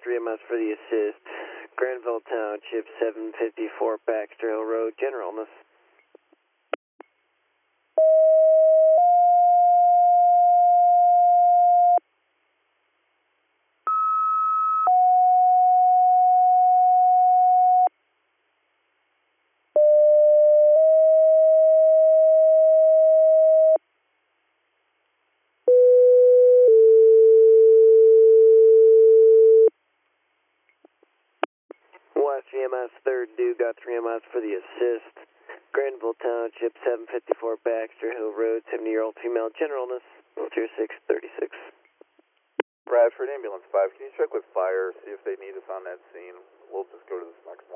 3 MS for the assist. Granville Township, 754 Baxter Hill Road, general illness. West VMS 3rd due, got 3 MS for the assist. Granville Township, 754 Baxter Hill Road, 70-year-old female, general illness, wheelchair 636. Bradford, ambulance 5, can you check with fire, see if they need us on that scene? We'll just go to this next one.